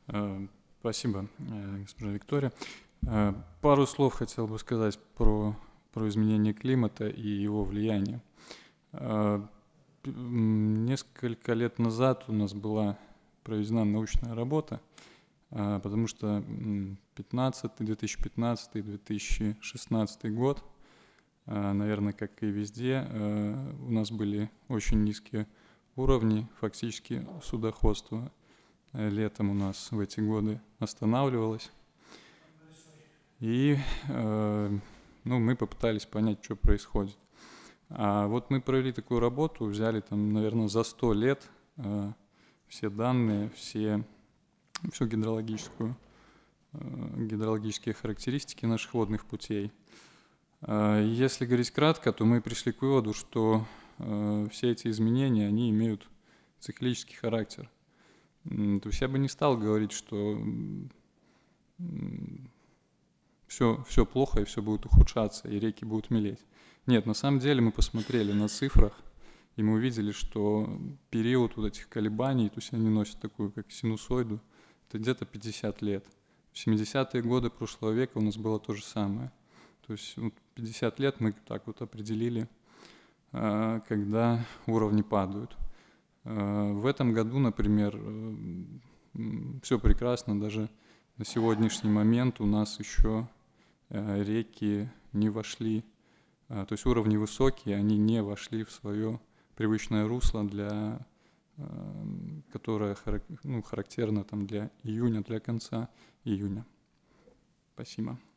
Э, Спасибо, госпожа Виктория. Пару слов хотел бы сказать про изменение климата и его влияние. Э, Несколько лет назад у нас была проведена научная работа, потому что 2015-2016 год, наверное, как и везде, у нас были очень низкие уровни фактически судоходства. Летом у нас в эти годы останавливалось. И ну, мы попытались понять, что происходит. А вот мы провели такую работу, взяли там, наверное, за 100 лет все данные, всю гидрологические характеристики наших водных путей. Если говорить кратко, то мы пришли к выводу, что все эти изменения, они имеют циклический характер. То есть я бы не стал говорить, что все плохо и все будет ухудшаться, и реки будут мелеть. Нет, на самом деле мы посмотрели на цифрах, и мы увидели, что период вот этих колебаний, то есть они носят такую, как синусоиду, это где-то 50 лет. В 70-е годы прошлого века у нас было то же самое. То есть 50 лет мы так вот определили, когда уровни падают. В этом году, например, все прекрасно, даже на сегодняшний момент у нас еще реки не вошли, то есть уровни высокие, они не вошли в свое привычное русло, которое характерно там для июня, для конца июня. Спасибо.